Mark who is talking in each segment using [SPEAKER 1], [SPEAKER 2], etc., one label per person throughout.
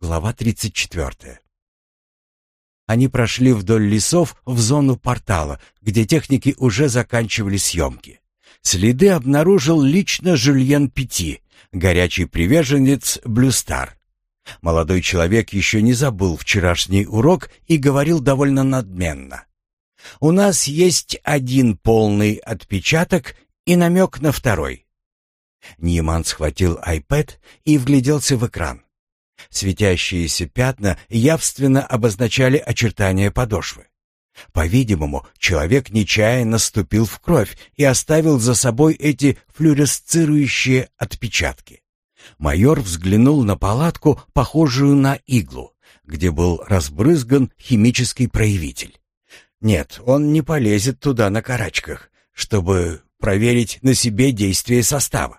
[SPEAKER 1] Глава 34. Они прошли вдоль лесов в зону портала, где техники уже заканчивали съемки. Следы обнаружил лично Жюльен Пяти, горячий приверженец Блюстар. Молодой человек еще не забыл вчерашний урок и говорил довольно надменно. «У нас есть один полный отпечаток и намек на второй». Ниеман схватил iPad и вгляделся в экран. Светящиеся пятна явственно обозначали очертания подошвы. По-видимому, человек нечаянно ступил в кровь и оставил за собой эти флюоресцирующие отпечатки. Майор взглянул на палатку, похожую на иглу, где был разбрызган химический проявитель. Нет, он не полезет туда на карачках, чтобы проверить на себе действие состава.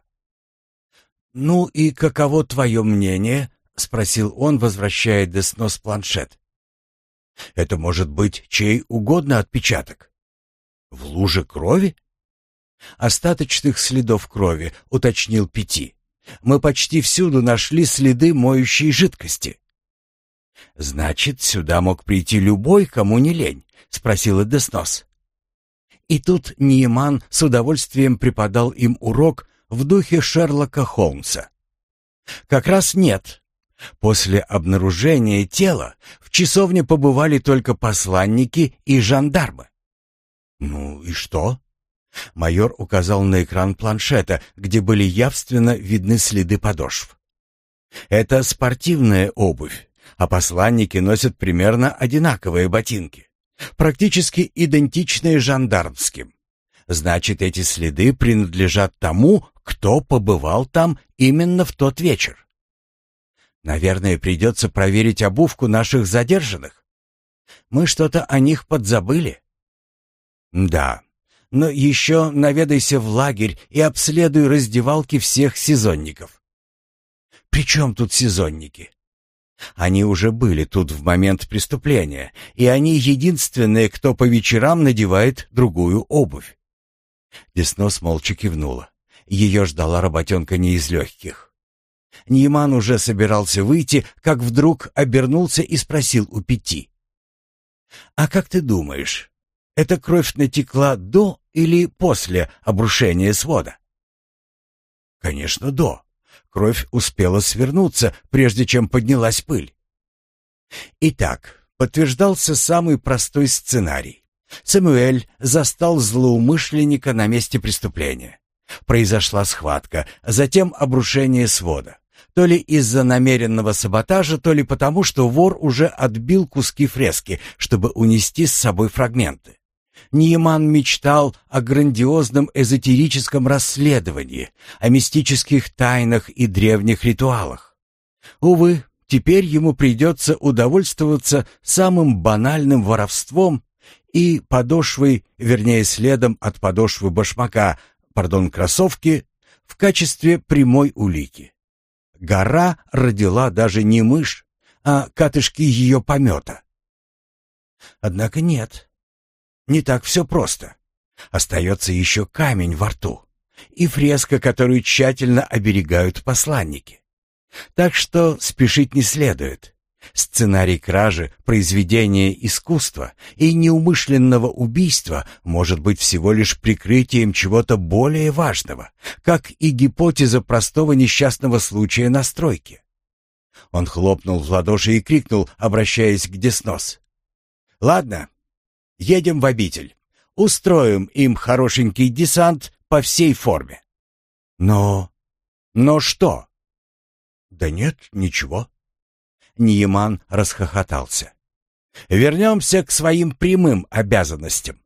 [SPEAKER 1] «Ну и каково твое мнение?» — спросил он, возвращая Деснос планшет. «Это может быть чей угодно отпечаток». «В луже крови?» «Остаточных следов крови», — уточнил Пяти. «Мы почти всюду нашли следы моющей жидкости». «Значит, сюда мог прийти любой, кому не лень», — спросила Деснос. И тут Ниеман с удовольствием преподал им урок в духе Шерлока Холмса. «Как раз нет. После обнаружения тела в часовне побывали только посланники и жандармы». «Ну и что?» Майор указал на экран планшета, где были явственно видны следы подошв. «Это спортивная обувь, а посланники носят примерно одинаковые ботинки, практически идентичные жандармским. Значит, эти следы принадлежат тому, кто побывал там именно в тот вечер. Наверное, придется проверить обувку наших задержанных. Мы что-то о них подзабыли». «Да, но еще наведайся в лагерь и обследуй раздевалки всех сезонников». «При чем тут сезонники?» «Они уже были тут в момент преступления, и они единственные, кто по вечерам надевает другую обувь». Деснос молча кивнула. Ее ждала работенка не из легких. Ниеман уже собирался выйти, как вдруг обернулся и спросил у Пяти. «А как ты думаешь, эта кровь натекла до или после обрушения свода?» «Конечно, до. Кровь успела свернуться, прежде чем поднялась пыль». Итак, подтверждался самый простой сценарий. Самуэль застал злоумышленника на месте преступления. Произошла схватка, затем обрушение свода. То ли из-за намеренного саботажа, то ли потому, что вор уже отбил куски фрески, чтобы унести с собой фрагменты. Ниеман мечтал о грандиозном эзотерическом расследовании, о мистических тайнах и древних ритуалах. Увы, теперь ему придется удовольствоваться самым банальным воровством и подошвой, вернее, следом от подошвы башмака, кроссовки, в качестве прямой улики. Гора родила даже не мышь, а катышки ее помета. Однако нет, не так все просто. Остается еще камень во рту и фреска, которую тщательно оберегают посланники. Так что спешить не следует. Сценарий кражи, произведения искусства и неумышленного убийства может быть всего лишь прикрытием чего-то более важного, как и гипотеза простого несчастного случая на стройке. Он хлопнул в ладоши и крикнул, обращаясь к Деснос. «Ладно, едем в обитель. Устроим им хорошенький десант по всей форме». «Но что?» «Да нет, ничего». Ниеман расхохотался. «Вернемся к своим прямым обязанностям.